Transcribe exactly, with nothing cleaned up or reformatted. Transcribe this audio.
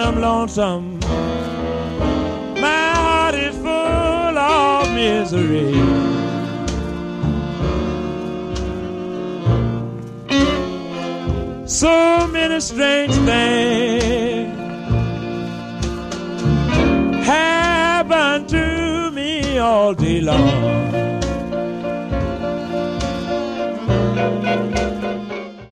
I'm lonesome. My heart is full of misery. So many strange things happen to me all day long.